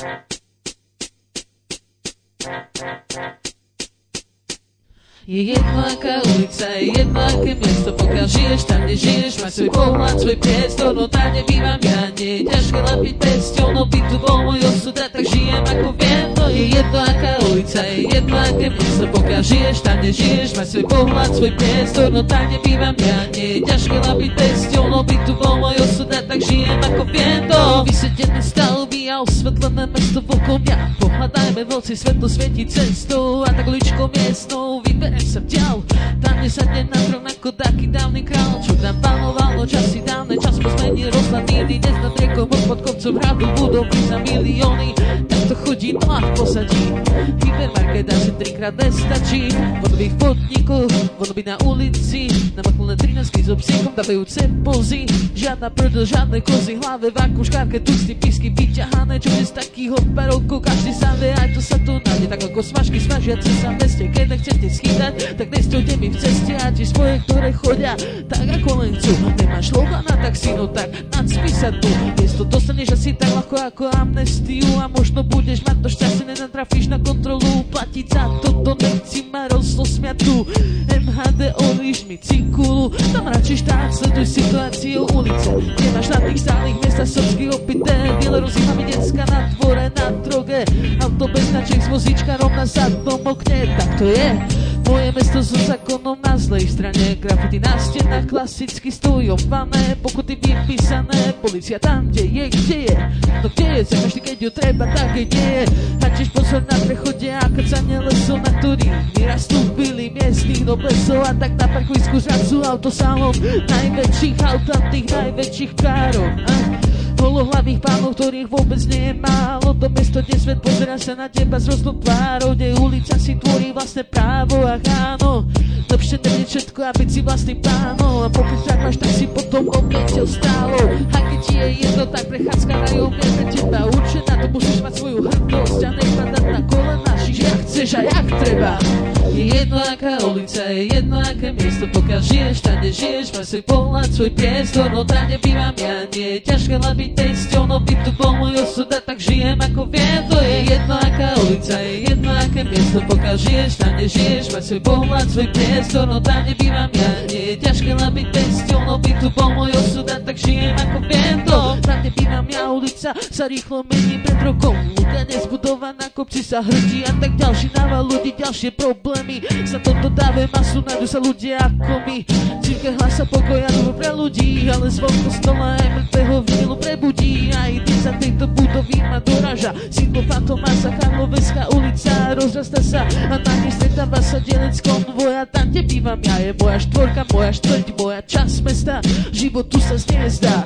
Je jedno aká ulica, je jedno aké miesto, pokiaľ žiješ tam, kde žiješ, máš svoj pohľad, svoj priestor, no tam nebývam ja, nie je ťažké lapiť pesťou, no by tu bol môj osud a tak žijem ako viem, to je jedno aká ulica, je jedno aké miesto, pokiaľ žiješ tam, kde žiješ, máš svoj pohľad, svoj priestor, no tam nebývam ja, nie je ťažké lapiť pesťou, no by tu bol môj osud a tak žijem ako viem, to vysedené stavby a osvetlené mesto okolo mňa, pohľadajme voci, svetlo svieti cestou a tak uličkou miestnou vyberiem sa vďal, tam nesadne na trón ako taký dávny král, čo tam panovalo časy dávne, čas pozmení rozhľadný, dnes nad riekou pod kopcom hradu budovy za milióny, tak to chodí no a v posadí, hypermarket asi 3-krát nestačí, vodových podnikoch, vodoby na ulici, na maklné 13-ky so psíkom dávajúce pozy, žiadna prdel, žiadne kozy, hlave vakuum, škárke, tucty, písky vyťahané, čo z takých odparovkov, každý sám vie, aj to sa tu nájde, tak ako smažky smažiace sa v meste, keď nechcete schýtať, tak nestojte mi v ceste a ti spoje, ktoré chodia tak ako len chcú. Nemáš loha na taxínu, tak nadspí sa tu. Miesto dostaneš asi tak ľahko ako amnestiu a možno budeš mať to šťastie, nenatrafíš na kontrolu, platiť za toto nechci ma rozosmiatú. MHD olíš mi cikulu, tam radšej štát, sleduj situáciu ulice. Nemáš na tých stálych miestach srbský opité, dealerov zima mi detská na dvore, na droge, auto bez značiek s vozíčkarom na zadnom okne, tak to je. Moje mesto so zákonom na zlej strane, grafity na stenách klasicky stojované, pokuty vypísané, polícia tam, kde je, no kde je, za každý keď ju treba, tak jej nie je, a tiež pozor na prechode a kacanie lesov, na ktorých vyrastú byli miestnych noblesov a tak na parkovisku zrazu autosalon najväčších aut a tých najväčších károv. Holohlavých pánov, ktorých vôbec nie je málo. To mesto, kde svet pozerá sa na teba s rôznou tvárou, kde ulica si tvorí vlastné právo a áno. Lepšie nevedieť všetko a byť si vlastným pánom. A pokiaľ tak máš, tak si potom obletel stálou. A keď ti je jedno, tak prechádzka rajom je pre teba určená. To musíš mať svoju hrdosť a nepadať na kolena. Čiže jak chceš a jak treba. Je jedno aká ulica, je jedno aké miesto, pokiaľ žiješ tam, kde žiješ, máš svoj pohľad, svoj priestor, no tam nebývam ja, nie je ťažké labiť pesťou, no by tu bol môj osud a tak žijem ako viem, to je jedno aká ulica, je jedno aké miesto, pokiaľ žiješ tam, kde žiješ, máš svoj pohľad, svoj priestor, no tam nebývam ja, nie je ťažké labiť pesťou, no by tu bol môj osud a tak žijem ako viem, to tam nebývam ja, ulica sa rýchlo mení pred rokom, ľudia nezbudovaná, kopci sa hrdí a tak ďalší nával ľudí, ďalšie problémy, za toto dáve masu, nájdu sa ľudia ako my, církev hlasa pokoja dobro pre ľudí, ale zvon kostola aj mŕtvého vinilu prebudí, a ide za tejto budovy ma doraža, sídlo Fantomasa, Karlovecká ulica, rozrasta sa a na nej stretáva sa delec konvoja, tam kde bývam ja, je moja štvorka, moja štvrť, moja časť mesta, život tu sa zdá.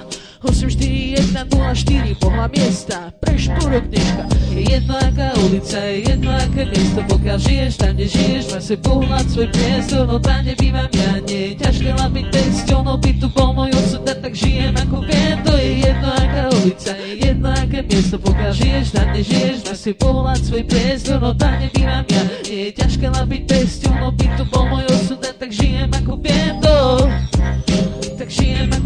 84104 pohľa miesta pre šporok dneška. Je jedno aká ulica, je jedno aké miesto, pokiaľ žiješ tam, kde žiješ, máš svoj pohľad, svoj priestor, no tam nebývam ja, nie je ťažké labiť pesťou, no by tu bol môj osud a tak žijem ako viem, to je jedno aká ulica, je jedno aké miesto, pokiaľ žiješ tam, kde žiješ, máš svoj pohľad, svoj priestor, no tam nebývam ja, nie je ťažké labiť pesťou, no by tu bol môj osud a tak žijem ako viem, to tak žijem